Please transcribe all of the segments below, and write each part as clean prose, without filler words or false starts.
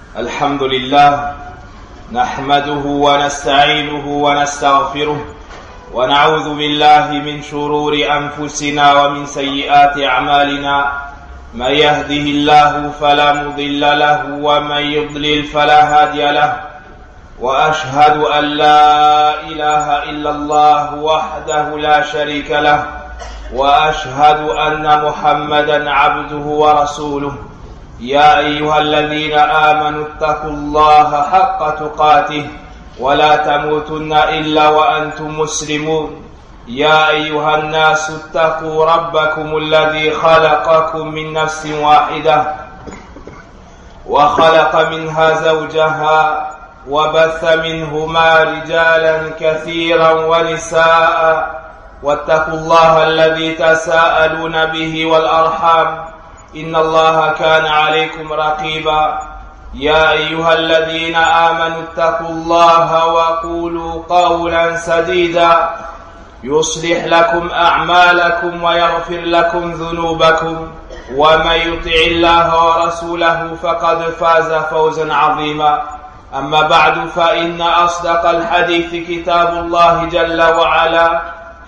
الحمد لله نحمده ونستعينه ونستغفره ونعوذ بالله من شرور أنفسنا ومن سيئات أعمالنا. من يهده الله فلا مضل له ومن يضلل فلا هادي له، وأشهد أن لا إله إلا الله وحده لا شريك له، وأشهد أن محمدا عبده ورسوله. يا أيها الذين آمنوا اتقوا الله حق تقاته ولا تموتن إلا وأنتم مسلمون. يا أيها الناس اتقوا ربكم الذي خلقكم من نفس واحدة وخلق منها زوجها وبث منهما رجالا كثيرا ونساء، واتقوا الله الذي تساءلون به والأرحام إن الله كان عليكم رقيبا. يا أيها الذين آمنوا اتقوا الله وقولوا قولا سديدا يصلح لكم أعمالكم ويغفر لكم ذنوبكم، ومن يطع الله ورسوله فقد فاز فوزا عظيما. أما بعد، فإن أصدق الحديث كتاب الله جل وعلا،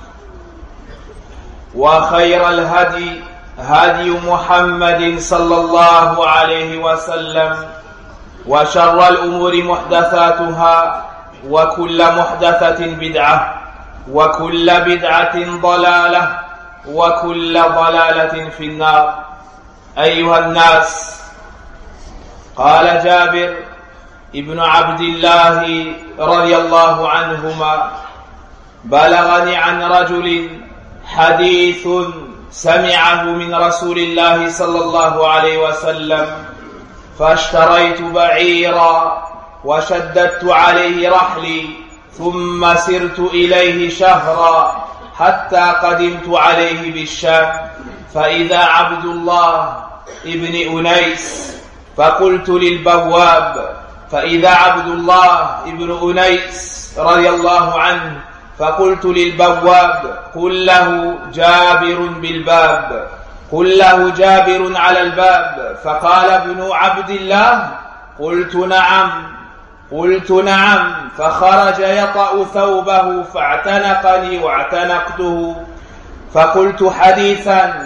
وخير الهدي هدي محمد صلى الله عليه وسلم، وشر الأمور محدثاتها، وكل محدثة بدعة، وكل بدعة ضلالة، وكل ضلالة في النار. أيها الناس، قال جابر ابن عبد الله رضي الله عنهما: بلغني عن رجل حديث سمعه من رسول الله صلى الله عليه وسلم، فاشتريت بعيرا وشددت عليه رحلي، ثم سرت إليه شهرا حتى قدمت عليه بالشام، فإذا عبد الله ابن أنيس، فقلت للبواب، فإذا عبد الله ابن أنيس رضي الله عنه، فقلت للبواب: قل له جابر بالباب، قل له جابر على الباب. فقال ابن عبد الله: قلت نعم، فخرج يطأ ثوبه فاعتنقني واعتنقته، فقلت: حديثا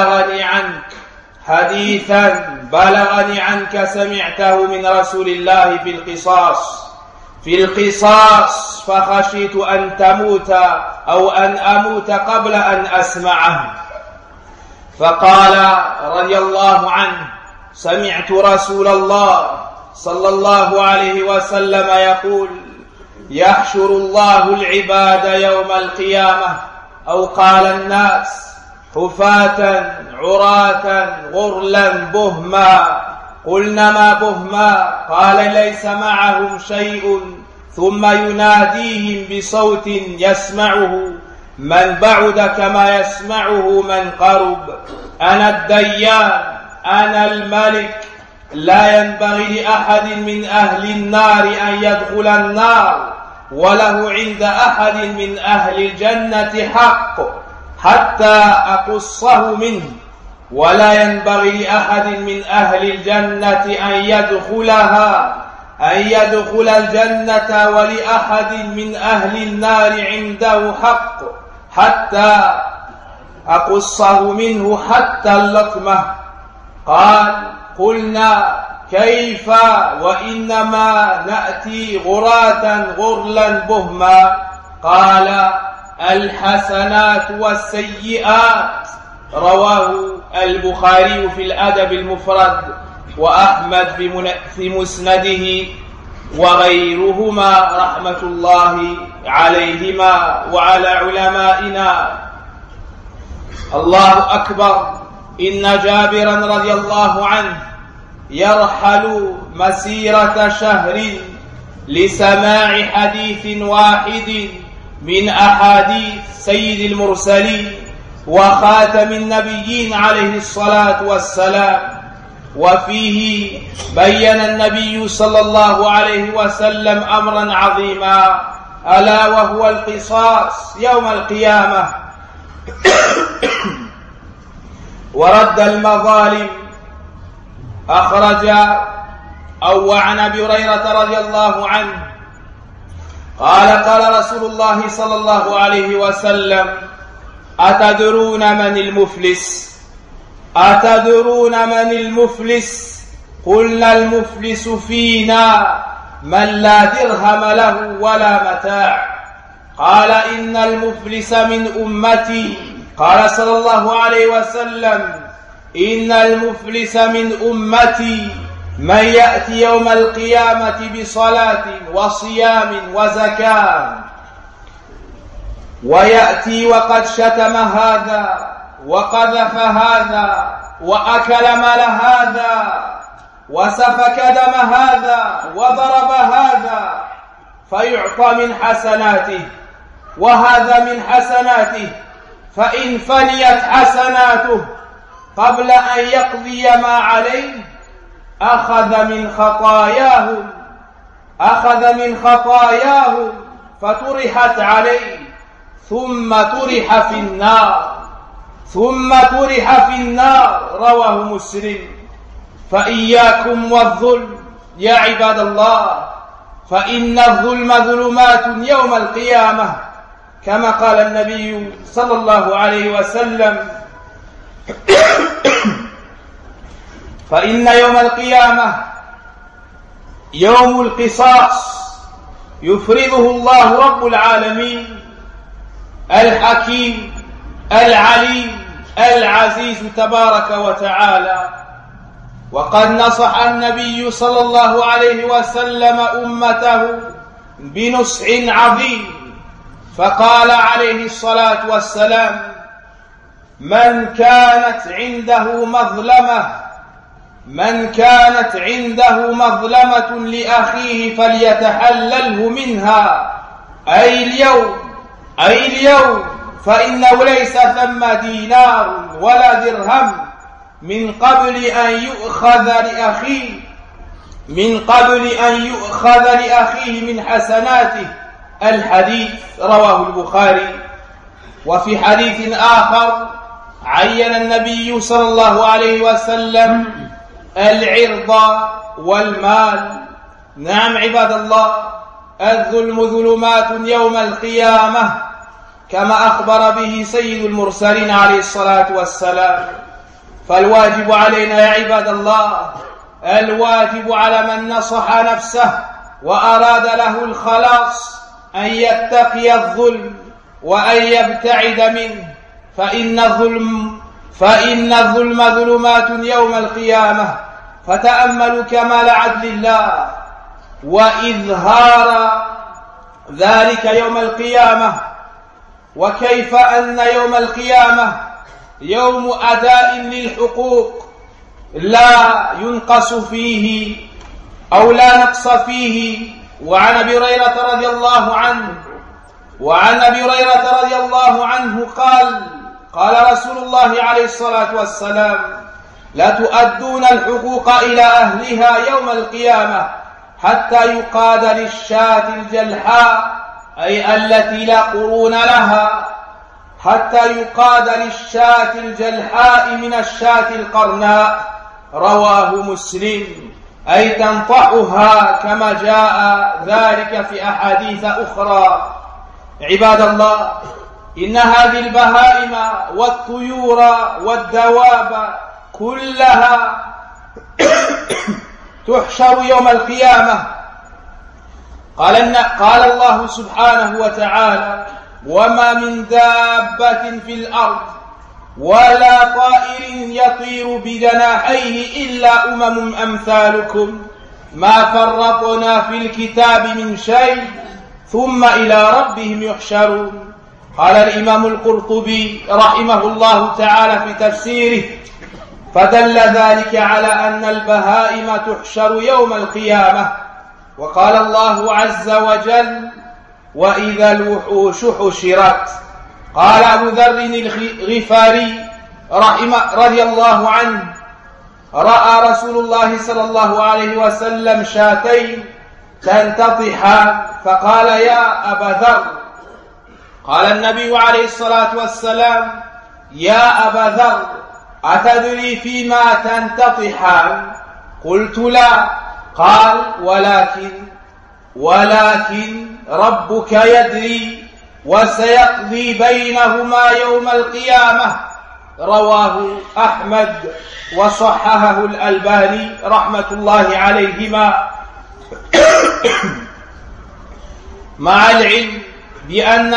بلغني عنك سمعته من رسول الله في القصاص، فخشيت أن تموت أو أن أموت قبل أن أسمعه. فقال رضي الله عنه: سمعت رسول الله صلى الله عليه وسلم يقول: يحشر الله العباد يوم القيامة، أو قال الناس: حفاة عراة غرلا بهما. قلنا: ما بهما؟ قال: ليس معهم شيء، ثم يناديهم بصوت يسمعه من بعد كما يسمعه من قرب: أنا الديان، أنا الملك، لا ينبغي لأحد من أهل النار أن يدخل النار، وله عند أحد من أهل الجنة حق حتى أقصه منه، ولا ينبغي لأحد من أهل الجنة أن يدخل الجنة، ولأحد من أهل النار عنده حق حتى أقصه منه حتى اللطمة. قال: قلنا: كيف وإنما نأتي غراة غرلا بهما؟ قال: الحسنات والسيئات. رواه البخاري في الأدب المفرد، وأحمد في مسنده، وغيرهما رحمة الله عليهما وعلى علمائنا. الله أكبر. إن جابرا رضي الله عنه يرحل مسيرة شهر لسماع حديث واحد من أحاديث سيد المرسلين وخاتم النبيين عليه الصلاة والسلام. وفيه بين النبي صلى الله عليه وسلم أمرا عظيما، ألا وهو القصاص يوم القيامة، ورد المظالم. أخرج أو عن أبي هريرة رضي الله عنه قال قال رسول الله صلى الله عليه وسلم: أتدرون من المفلس؟ أتدرون من المفلس؟ قلنا: المفلس فينا من لا درهم له ولا متاع. قال: إن المفلس من أمتي. قال صلى الله عليه وسلم: إن المفلس من أمتي من يأتي يوم القيامة بصلاة وصيام وزكاة، ويأتي وقد شتم هذا وقذف هذا وأكل مال هذا وسفك دم هذا وضرب هذا، فيعطى من حسناته وهذا من حسناته، فإن فنيت حسناته قبل أن يقضي ما عليه أخذ من خطاياهم فطرحت عليه ثم طرح في النار. رواه مسلم. فإياكم والظلم يا عباد الله، فإن الظلم ظلمات يوم القيامة، كما قال النبي صلى الله عليه وسلم: فإن يوم القيامة يوم القصاص يفرضه الله رب العالمين الحكيم العليم العزيز تبارك وتعالى. وقد نصح النبي صلى الله عليه وسلم أمته بنصح عظيم، فقال عليه الصلاة والسلام: من كانت عنده مظلمة لأخيه فليتحلله منها، أي اليوم، فإنه ليس ثم دينار ولا درهم من قبل أن يؤخذ لأخيه من حسناته. الحديث رواه البخاري. وفي حديث آخر عين النبي صلى الله عليه وسلم العرض والمال. نعم عباد الله، الظلم ظلمات يوم القيامة، كما أخبر به سيد المرسلين عليه الصلاة والسلام. فالواجب علينا يا عباد الله، الواجب على من نصح نفسه وأراد له الخلاص أن يتقي الظلم وأن يبتعد منه، فإن الظلم ظلمات يوم القيامة. فتأملوا كمال عدل الله وإظهار ذلك يوم القيامة، وكيف أن يوم القيامة يوم أداء للحقوق لا ينقص فيه أو لا نقص فيه. وعن أبي هريرة رضي الله عنه قال رسول الله عليه الصلاة والسلام: لتؤدون الحقوق إلى أهلها يوم القيامة حتى يقاد للشاة الجلحاء، أي التي لا قرون لها، حتى يقاد للشاة الجلحاء من الشاة القرناء. رواه مسلم. أي تنطحها، كما جاء ذلك في أحاديث أخرى. عباد الله، إن هذه البهائم والطيور والدواب كلها تحشر يوم القيامة. قال الله سبحانه وتعالى: وما من دابة في الأرض ولا طائر يطير بجناحيه إلا أمم أمثالكم ما فرطنا في الكتاب من شيء ثم إلى ربهم يحشرون. قال الإمام القرطبي رحمه الله تعالى في تفسيره: فدل ذلك على أن البهائم تحشر يوم القيامة. وقال الله عز وجل: وإذا الوحوش حشرت. قال أبو ذر الغفاري رضي الله عنه: رأى رسول الله صلى الله عليه وسلم شاتين تنتطحان، فقال: يا أبا ذر. قال النبي عليه الصلاة والسلام: يا أبا ذر، أتدري فيما تنتطحان؟ قلت: لا. قال ولكن ربك يدري وسيقضي بينهما يوم القيامة. رواه أحمد وصححه الألباني رحمة الله عليهما. مع العلم بأن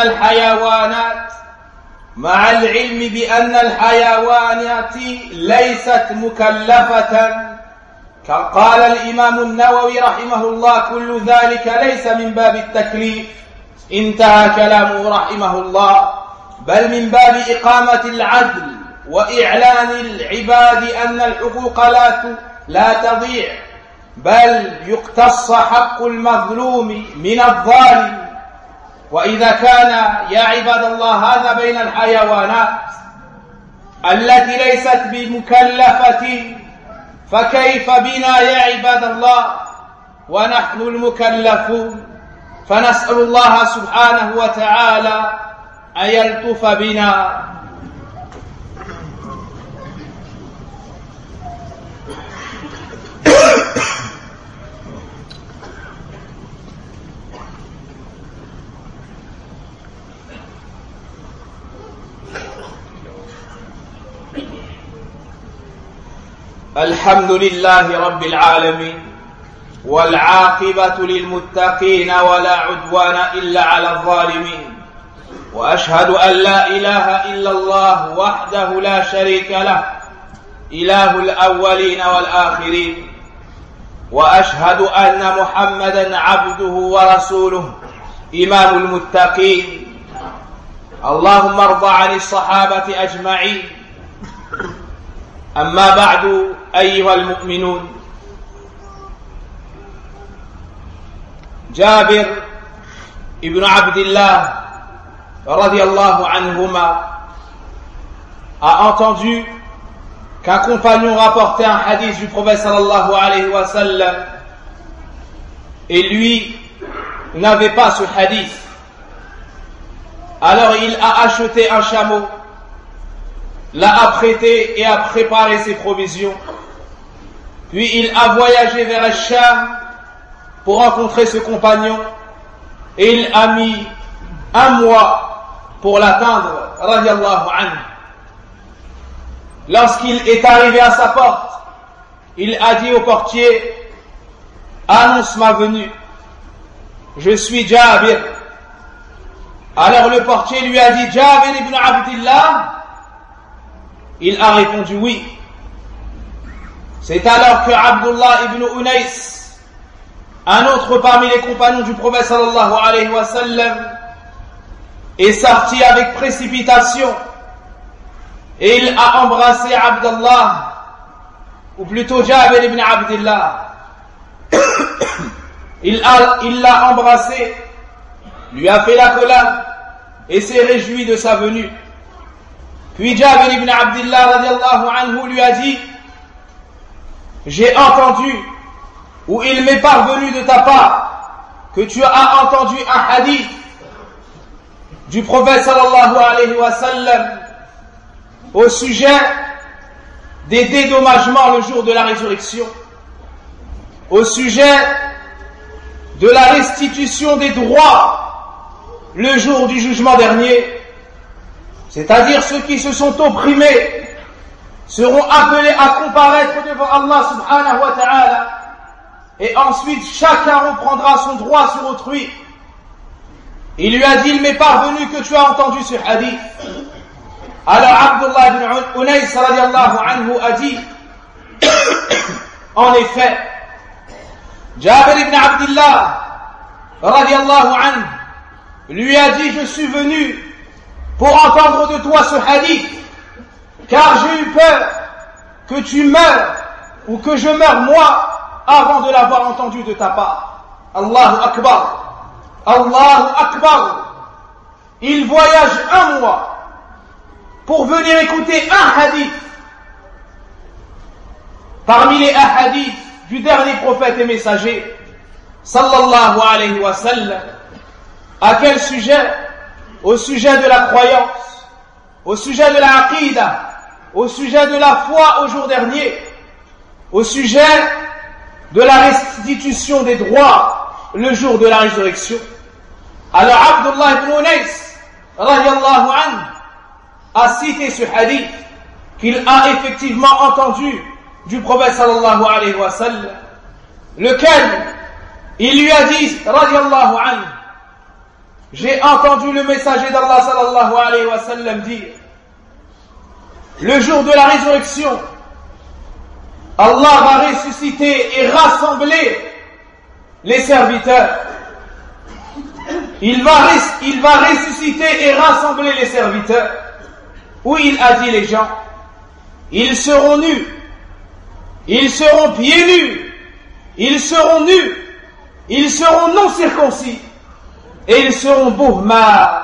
الحيوانات ليست مكلفة، قال الإمام النووي رحمه الله: كل ذلك ليس من باب التكليف. انتهى كلامه رحمه الله، بل من باب إقامة العدل وإعلان العباد أن الحقوق لا تضيع، بل يقتص حق المظلوم من الظالم. وإذا كان يا عباد الله هذا بين الحيوانات التي ليست بمكلفة، فكيف بنا يا عباد الله ونحن المكلفون؟ فنسأل الله سبحانه وتعالى أن يلطف بنا. الحمد لله رب العالمين، والعاقبة للمتقين ولا عدوان إلا على الظالمين، وأشهد أن لا إله إلا الله وحده لا شريك له، إله الأولين والآخرين، وأشهد أن محمدا عبده ورسوله إمام المتقين. اللهم ارض عن الصحابة أجمعين. أما بعد أيها المؤمنون، جابر ابن عبد الله رضي الله عنهما a entendu qu'un compagnon rapportait un hadith du prophète sallallahu alayhi wa sallam, et lui n'avait pas ce hadith. Alors il a acheté un chameau, l'a apprêté et a préparé ses provisions. Puis il a voyagé vers Al-Sham pour rencontrer ce compagnon, et il a mis 1 mois pour l'atteindre, radiyallahu anhu. Lorsqu'il est arrivé à sa porte, il a dit au portier: annonce ma venue, je suis Jabir. Alors le portier lui a dit: Jabir ibn Abdillah? Il a répondu oui. C'est alors que Abdullah ibn Unais, un autre parmi les compagnons du prophète sallallahu alayhi wa sallam, est sorti avec précipitation, et il a embrassé Abdullah, ou plutôt Jabir ibn Abdillah. Il l'a embrassé, lui a fait l'accolade et s'est réjoui de sa venue. Puis Jabir ibn Abdillah radiallahu anhu lui a dit: j'ai entendu, ou il m'est parvenu de ta part, que tu as entendu un hadith du prophète sallallahu alayhi wa sallam au sujet des dédommagements le jour de la résurrection, au sujet de la restitution des droits le jour du jugement dernier. C'est-à-dire ceux qui se sont opprimés seront appelés à comparaître devant Allah subhanahu wa ta'ala, et ensuite chacun reprendra son droit sur autrui. Il lui a dit: il m'est parvenu que tu as entendu ce hadith. Alors Abdullah ibn Unais radiallahu anhu a dit: en effet, Jabir ibn Abdillah radiallahu anhu lui a dit: je suis venu pour entendre de toi ce hadith, car j'ai eu peur que tu meures ou que je meure moi avant de l'avoir entendu de ta part. Allahu Akbar, Allahu Akbar. Il voyage 1 mois pour venir écouter un hadith parmi les hadiths du dernier prophète et messager sallallahu alayhi wa sallam. À quel sujet? Au sujet de la croyance, au sujet de la aqidah, au sujet de la foi au jour dernier, au sujet de la restitution des droits le jour de la résurrection. Alors Abdullah ibn Unais, radiallahu anhu, a cité ce hadith qu'il a effectivement entendu du prophète sallallahu alayhi wa sallam, lequel il lui a dit, radiallahu anhu, j'ai entendu le messager d'Allah sallallahu alayhi wa sallam dire, le jour de la résurrection, Allah va ressusciter et rassembler les serviteurs. Il va ressusciter et rassembler les serviteurs. Où il a dit les gens, ils seront nus, ils seront pieds nus, ils seront nus, ils seront non circoncis et ils seront bourmas.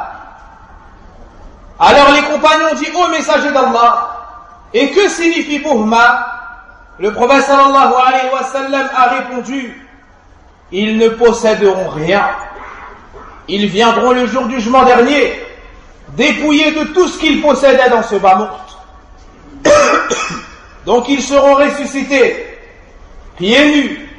Alors les compagnons disent ô messager d'Allah, et que signifie bourma? Le prophète sallallahu alayhi wa sallam a répondu, ils ne posséderont rien. Ils viendront le jour du jugement dernier, dépouillés de tout ce qu'ils possédaient dans ce bas monde. Donc ils seront ressuscités, pieds nus,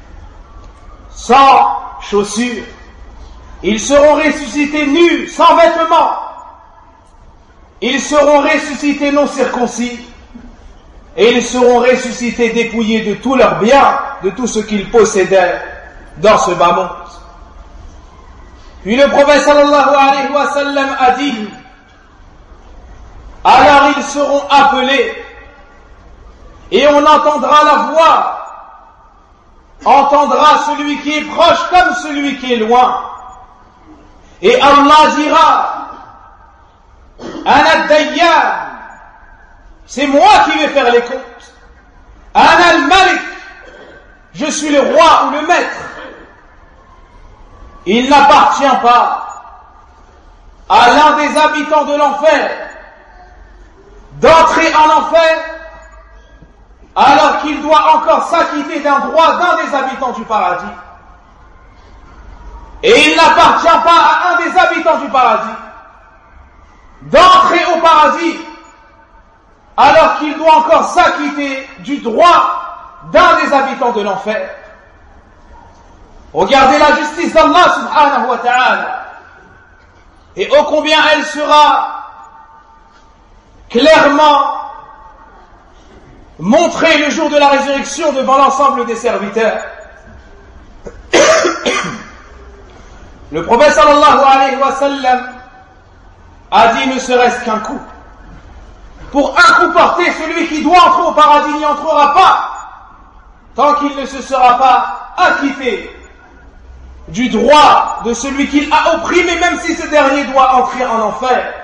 sans chaussures. Ils seront ressuscités nus, sans vêtements. Ils seront ressuscités non circoncis. Et ils seront ressuscités dépouillés de tous leurs biens, de tout ce qu'ils possédaient dans ce bas monde. Puis le prophète sallallahu alayhi wa sallam a dit, alors ils seront appelés et on entendra la voix, entendra celui qui est proche comme celui qui est loin. Et Allah dira, Ana ad-Dayyan, c'est moi qui vais faire les comptes. Ana al-Malik, je suis le roi ou le maître. Il n'appartient pas à l'un des habitants de l'enfer d'entrer en enfer alors qu'il doit encore s'acquitter d'un droit d'un des habitants du paradis. Et il n'appartient pas à un des habitants du paradis d'entrer au paradis alors qu'il doit encore s'acquitter du droit d'un des habitants de l'enfer. Regardez la justice d'Allah subhanahu wa ta'ala et ô combien elle sera clairement montrée le jour de la résurrection devant l'ensemble des serviteurs. Le prophète sallallahu alayhi wa sallam a dit ne serait-ce qu'un coup. Pour un coup porté, celui qui doit entrer au paradis n'y entrera pas tant qu'il ne se sera pas acquitté du droit de celui qu'il a opprimé, même si ce dernier doit entrer en enfer.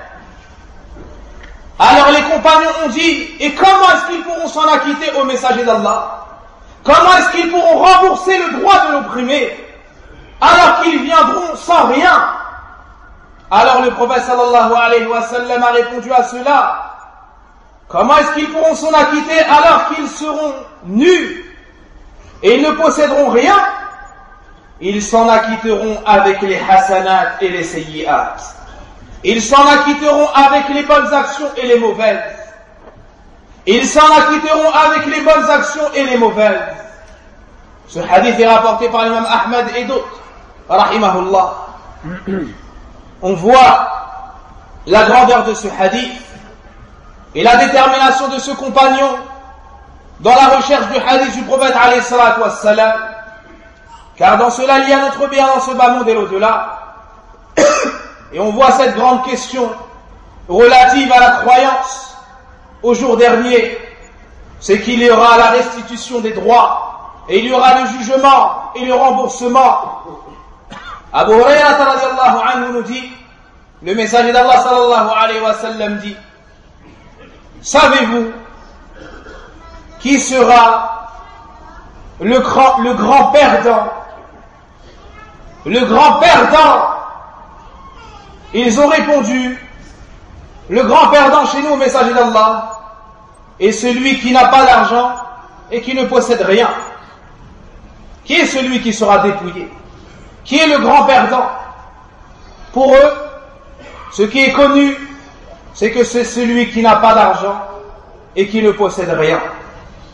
Alors les compagnons ont dit, et comment est-ce qu'ils pourront s'en acquitter au messager d'Allah? Comment est-ce qu'ils pourront rembourser le droit de l'opprimé alors qu'ils viendront sans rien? Alors le prophète sallallahu alayhi wa sallam a répondu à cela, comment est-ce qu'ils pourront s'en acquitter alors qu'ils seront nus et ne posséderont rien? Ils s'en acquitteront avec les hasanat et les sayyi'at. Ils s'en acquitteront avec les bonnes actions et les mauvaises. Ils s'en acquitteront avec les bonnes actions et les mauvaises. Ce hadith est rapporté par l'imam Ahmad et d'autres, rahimahullah. On voit la grandeur de ce hadith et la détermination de ce compagnon dans la recherche du hadith du prophète alayhi salatu wassalam. Car dans cela, il y a notre bien dans ce bas monde et l'au-delà. Et on voit cette grande question relative à la croyance au jour dernier. C'est qu'il y aura la restitution des droits, et il y aura le jugement et le remboursement. Abu Hurayrata radiallahu anhu nous dit, le messager d'Allah sallallahu alayhi wa sallam dit, savez-vous qui sera le grand perdant? Le grand perdant. Ils ont répondu, le grand perdant chez nous au messager d'Allah est celui qui n'a pas d'argent et qui ne possède rien. Qui est celui qui sera dépouillé? Qui est le grand perdant? Pour eux, ce qui est connu, c'est que c'est celui qui n'a pas d'argent et qui ne possède rien.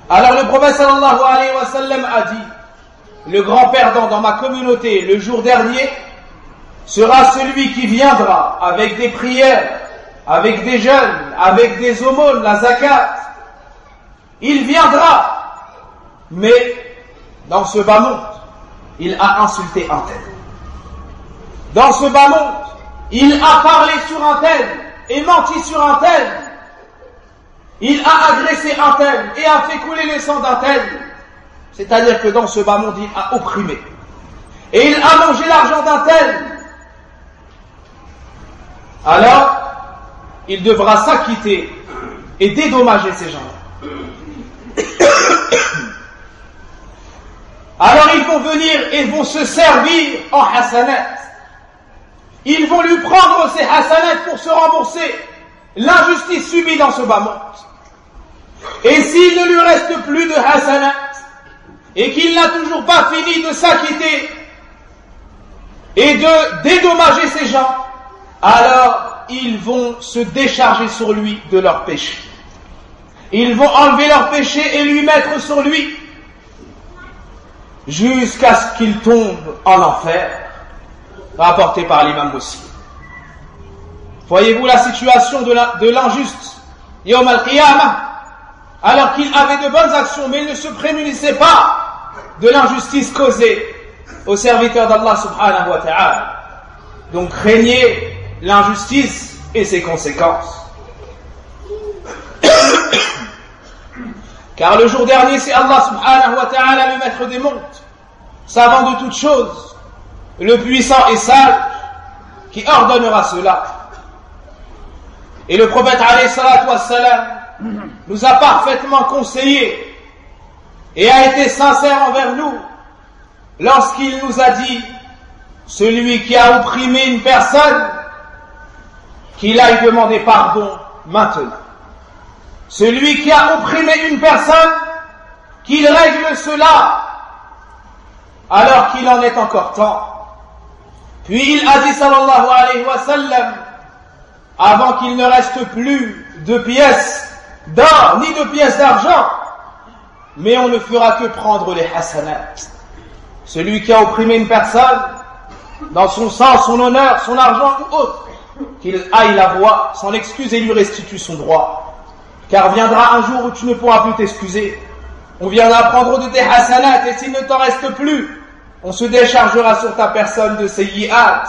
Alors le prophète sallallahu alayhi wa sallam a dit, le grand perdant dans ma communauté le jour dernier sera celui qui viendra avec des prières, avec des jeûnes, avec des aumônes, la zakat. Il viendra, mais dans ce bas monde, il a insulté un tel. Dans ce bas monde, il a parlé sur un tel et menti sur un tel. Il a agressé un tel et a fait couler le sang d'un tel. C'est-à-dire que dans ce bas monde, il a opprimé. Et il a mangé l'argent d'un tel. Alors, il devra s'acquitter et dédommager ces gens-là. Alors ils vont venir et vont se servir en hasanat. Ils vont lui prendre ses hasanat pour se rembourser l'injustice subie dans ce bas monde. Et s'il ne lui reste plus de hasanat et qu'il n'a toujours pas fini de s'acquitter et de dédommager ces gens, alors ils vont se décharger sur lui de leurs péchés. Ils vont enlever leurs péchés et lui mettre sur lui jusqu'à ce qu'il tombe en enfer, rapporté par l'imam Muslim. Voyez-vous la situation de l'injuste Yawm al-Qiyamah, alors qu'il avait de bonnes actions, mais il ne se prémunissait pas de l'injustice causée aux serviteurs d'Allah subhanahu wa ta'ala. Donc craignez l'injustice et ses conséquences. Car le jour dernier, c'est Allah subhanahu wa ta'ala, le maître des mondes, savant de toutes choses, le puissant et sage, qui ordonnera cela. Et le prophète alayhi salatu wassalam nous a parfaitement conseillé et a été sincère envers nous lorsqu'il nous a dit: celui qui a opprimé une personne, qu'il aille demander pardon maintenant. Celui qui a opprimé une personne, qu'il règle cela alors qu'il en est encore temps. Puis il a dit sallallahu alayhi wa sallam, avant qu'il ne reste plus de pièces d'or ni de pièces d'argent, mais on ne fera que prendre les hasanat. Celui qui a opprimé une personne, dans son sang, son honneur, son argent ou autre, qu'il aille la voir, s'en excuse et lui restitue son droit. Car viendra un jour où tu ne pourras plus t'excuser. On viendra prendre de tes hasanat et s'il ne t'en reste plus, on se déchargera sur ta personne de sayyi'at.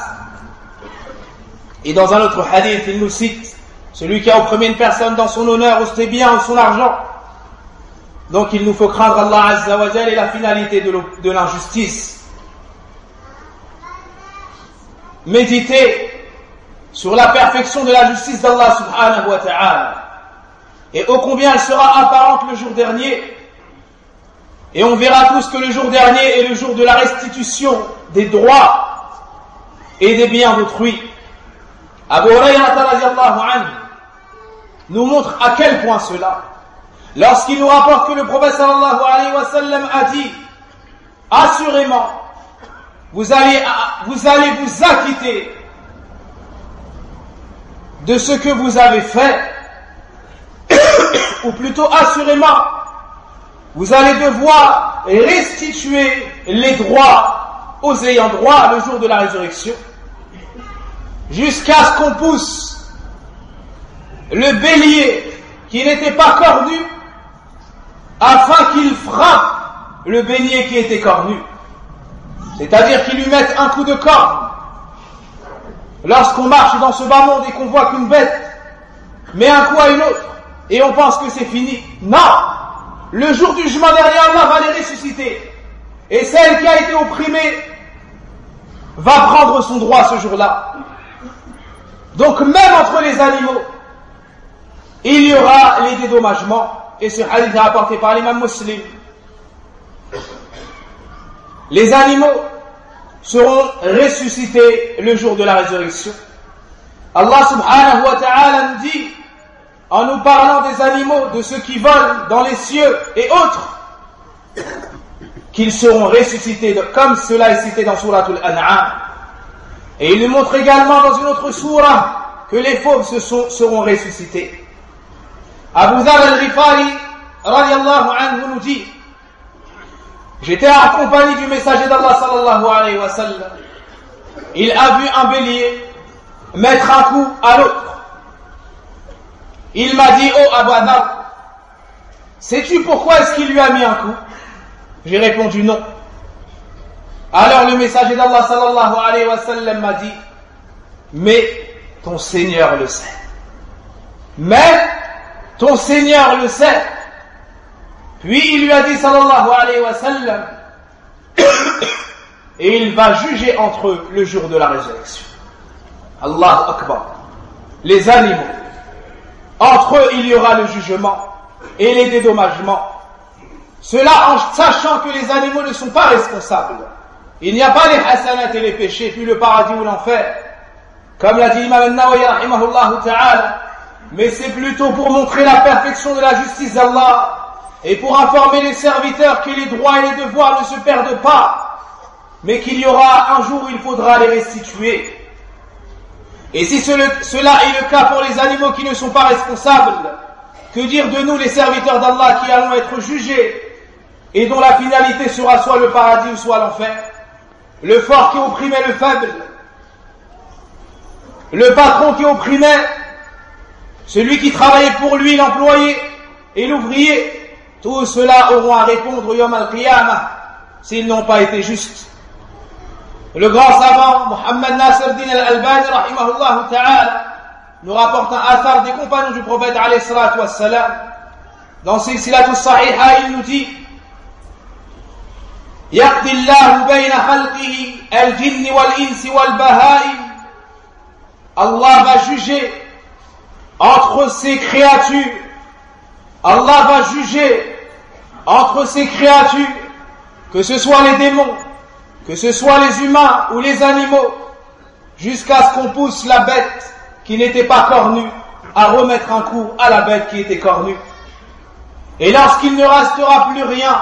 Et dans un autre hadith, il nous cite celui qui a opprimé une personne dans son honneur ou ses biens ou son argent. Donc il nous faut craindre Allah Azza wa Jalla et la finalité de l'injustice. Méditer sur la perfection de la justice d'Allah subhanahu wa ta'ala. Et ô combien elle sera apparente le jour dernier. Et on verra tous que le jour dernier est le jour de la restitution des droits et des biens d'autrui. Abu Hurayrata radiyallahu anhu nous montre à quel point cela. Lorsqu'il nous rapporte que le prophète sallallahu alayhi wa sallam a dit: assurément, vous allez vous acquitter de ce que vous avez fait, ou plutôt assurément, vous allez devoir restituer les droits aux ayants droit le jour de la résurrection, jusqu'à ce qu'on pousse le bélier qui n'était pas cornu afin qu'il frappe le bélier qui était cornu, c'est-à-dire qu'il lui mette un coup de corne. Lorsqu'on marche dans ce bas monde et qu'on voit qu'une bête met un coup à une autre et on pense que c'est fini, non, le jour du jugement dernier, Allah va les ressusciter et celle qui a été opprimée va prendre son droit ce jour-là. Donc même entre les animaux, il y aura les dédommagements, et ce hadith est rapporté par l'imam Muslim. Les animaux seront ressuscités le jour de la résurrection. Allah subhanahu wa ta'ala nous dit, en nous parlant des animaux, de ceux qui volent dans les cieux et autres, qu'ils seront ressuscités, comme cela est cité dans Souratul An'am. Et il nous montre également dans une autre sourate que les fauves seront ressuscités. Abu Dharr al-Ghifari radiallahu anhu nous dit: j'étais en compagnie du messager d'Allah sallallahu alayhi wa sallam. Il a vu un bélier mettre un coup à l'autre. Il m'a dit: oh Abu Dhar, sais-tu pourquoi est-ce qu'il lui a mis un coup? J'ai répondu non. Alors le messager d'Allah sallallahu alayhi wa sallam m'a dit: mais ton Seigneur le sait. Mais ton Seigneur le sait. Puis il lui a dit sallallahu alayhi wa sallam: et il va juger entre eux le jour de la résurrection. Allahu Akbar. Les animaux, entre eux il y aura le jugement et les dédommagements. Cela en sachant que les animaux ne sont pas responsables. Il n'y a pas les hasanat et les péchés, puis le paradis ou l'enfer, comme l'a dit l'imam al-Nawawi rahimahullah ta'ala, mais c'est plutôt pour montrer la perfection de la justice d'Allah et pour informer les serviteurs que les droits et les devoirs ne se perdent pas, mais qu'il y aura un jour où il faudra les restituer. Et si cela est le cas pour les animaux qui ne sont pas responsables, que dire de nous les serviteurs d'Allah qui allons être jugés et dont la finalité sera soit le paradis ou soit l'enfer? Le fort qui opprimait le faible, le patron qui opprimait celui qui travaillait pour lui, l'employé et l'ouvrier, tous ceux-là auront à répondre Yawm al-Qiyamah s'ils n'ont pas été justes. Le grand savant Muhammad Nasir-Din al-Albani rahimahullah ta'ala nous rapporte un athar des compagnons du prophète alayhi salatu wassalam. Dans Silsilatu Sahiha, il nous dit: يقضي الله بين خلقه الجن والإنس والبهائم. Allah va juger entre ses créatures. Allah va juger entre ses créatures, que ce soit les démons, que ce soit les humains ou les animaux, jusqu'à ce qu'on pousse la bête qui n'était pas cornue à remettre un coup à la bête qui était cornue. Et lorsqu'il ne restera plus rien,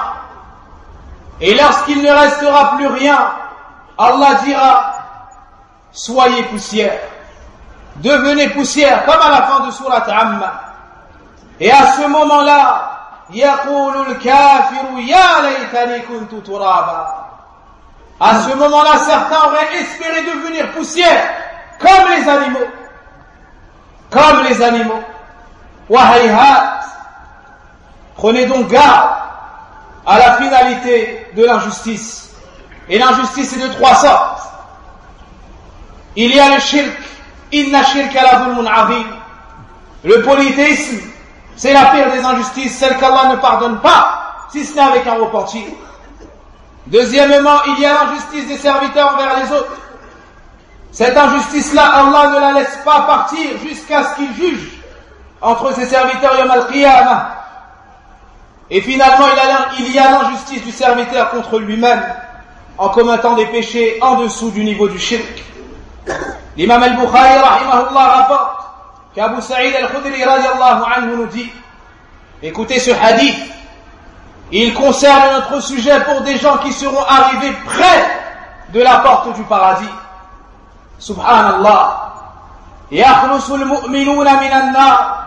Allah dira: soyez poussière, devenez poussière, comme à la fin de Surat Amma. Et à ce moment-là, يَقُولُ الْكَافِرُ يَا لَيْتَنِي كُنْتُ تُرَابًا. À ce moment-là, certains auraient espéré devenir poussière, comme les animaux. Comme les animaux. وَهَيْهَاتْ. Prenez donc garde à la finalité de l'injustice. Et l'injustice est de trois sortes. Il y a le shirk, inna shirka la zulmun azim. Le polythéisme, c'est la pire des injustices, celle qu'Allah ne pardonne pas, si ce n'est avec un repentir. Deuxièmement, il y a l'injustice des serviteurs envers les autres. Cette injustice-là, Allah ne la laisse pas partir jusqu'à ce qu'il juge entre ses serviteurs Yawm al-Qiyamah. Et finalement, il y a l'injustice du serviteur contre lui-même, en commettant des péchés en dessous du niveau du shirk. L'imam al-Bukhari rahimahullah rapporte qu'Abu Sa'id al-Khudri radiallahu anhu nous dit: écoutez ce hadith, il concerne notre sujet pour des gens qui seront arrivés près de la porte du paradis. Subhanallah. يخلص المؤمنون من النار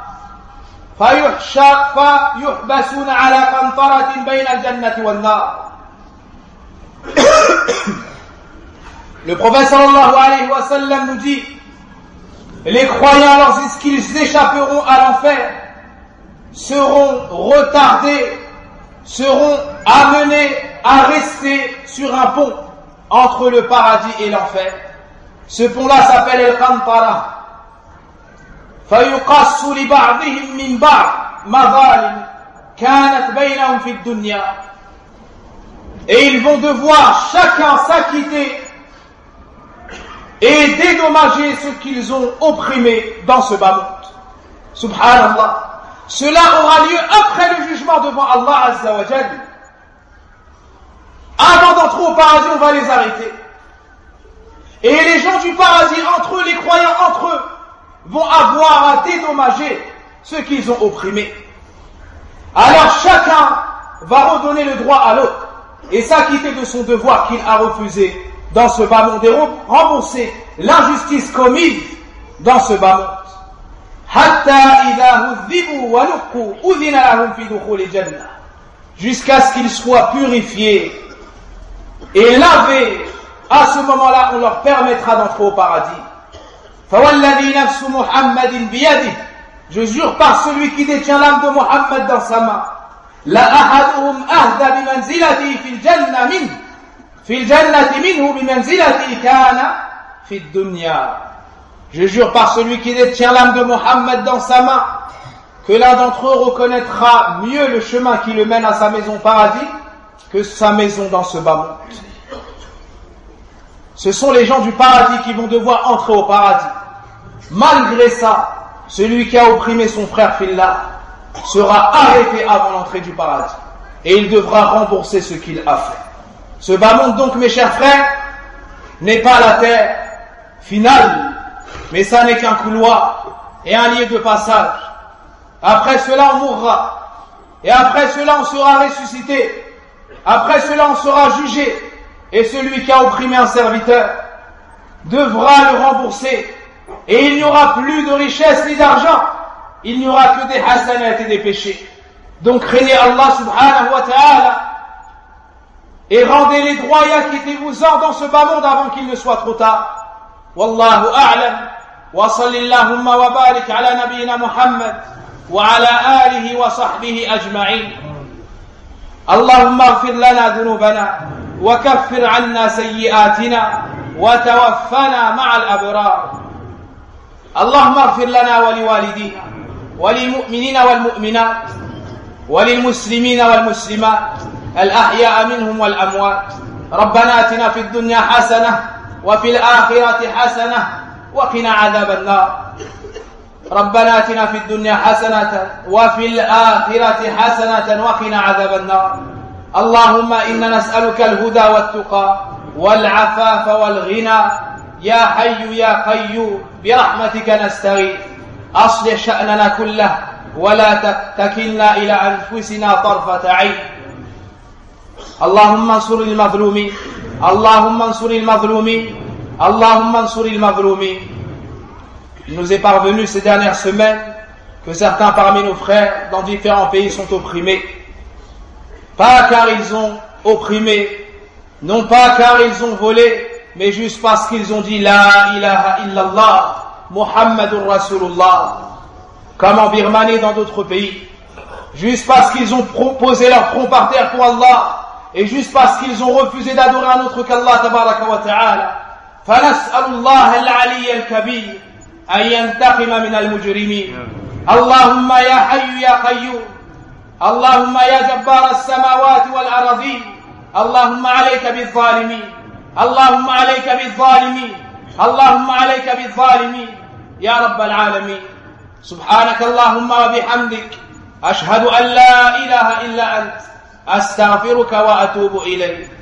فيحبسون على قنطرة بين الجنة والنار. Le prophète sallallahu alayhi wa sallam nous dit: les croyants, lorsqu'ils échapperont à l'enfer, seront retardés, seront amenés à rester sur un pont entre le paradis et l'enfer. Ce pont-là s'appelle el-Qantara. فيقص لبعضهم من بعض مظالم كانت بينهم في الدنيا. Et ils vont devoir chacun s'acquitter et dédommager ce qu'ils ont opprimé dans ce bas monde. Subhanallah. Cela aura lieu après le jugement devant Allah Azza wa Jal. Avant d'entrer au paradis, on va les arrêter. Et les gens du paradis, entre eux, les croyants entre eux, vont avoir à dédommager ceux qu'ils ont opprimés. Alors chacun va redonner le droit à l'autre et s'acquitter de son devoir qu'il a refusé dans ce bas monde et rembourser l'injustice commise dans ce bas monde. jusqu'à ce qu'ils soient purifiés et lavés. À ce moment-là, on leur permettra d'entrer au paradis. Je jure par celui qui détient l'âme de Mohammed dans sa main. Je jure par celui qui détient l'âme de Mohammed dans sa main que l'un d'entre eux reconnaîtra mieux le chemin qui le mène à sa maison paradis que sa maison dans ce bas monde. Ce sont les gens du paradis qui vont devoir entrer au paradis. Malgré ça, celui qui a opprimé son frère fillah sera arrêté avant l'entrée du paradis et il devra rembourser ce qu'il a fait. Ce bas monde donc, mes chers frères, n'est pas la terre finale, mais ça n'est qu'un couloir et un lieu de passage. Après cela, on mourra. Et après cela, on sera ressuscité. Après cela, on sera jugé. Et celui qui a opprimé un serviteur devra le rembourser. Et il n'y aura plus de richesse ni d'argent. Il n'y aura que des hasanat et des péchés. Donc craignez Allah subhanahu wa ta'ala et rendez les droits et acquittez-vous-en dans ce bas monde avant qu'il ne soit trop tard. Wallahu a'lam. Wa sallillahumma wa barik ala nabiyyina Muhammad wa ala alihi wa sahbihi ajma'in. Allahumma ighfir lana dhunubana wa kaffir 'anna sayyi'atina wa tawaffana ma'al abrar. Allahumma ighfir lana wa liwalidina wa lilmu'minina wal mu'minat wa lilmuslimina wal muslimat الأحياء منهم والأموات. ربنا آتنا في الدنيا حسنة وفي الآخرة حسنة وقنا عذاب النار. ربنا آتنا في الدنيا حسنة وفي الآخرة حسنة وقنا عذاب النار. اللهم إنا نسألك الهدى والتقى والعفاف والغنى يا حي يا قيوم برحمتك نستغيث. أصلح شأننا كله ولا تكلنا إلى أنفسنا طرفة عين. اللهم انصر المظلومين اللهم انصر المظلومين اللهم انصر المظلومين. Il nous est parvenu ces dernières semaines que certains parmi nos frères dans différents pays sont opprimés, pas car ils ont opprimé, non pas car ils ont volé, mais juste parce qu'ils ont dit la ilaha illallah Muhammadur Rasulullah, comme en Birmanie et dans d'autres pays, juste parce qu'ils ont posé leur front par terre pour Allah et juste parce qu'ils ont refusé d'adorer un autre qu'Allah tabaraka wa ta'ala. فنسأل الله العلي الكبير أن ينتقم من المجرمين. اللهم يا حي يا قيوم اللهم يا جبار السماوات والأراضين اللهم عليك بالظالمين اللهم عليك بالظالمين اللهم عليك بالظالمين يا رب العالمين. سبحانك اللهم وبحمدك أشهد أن لا إله إلا أنت أستغفرك وأتوب إليك.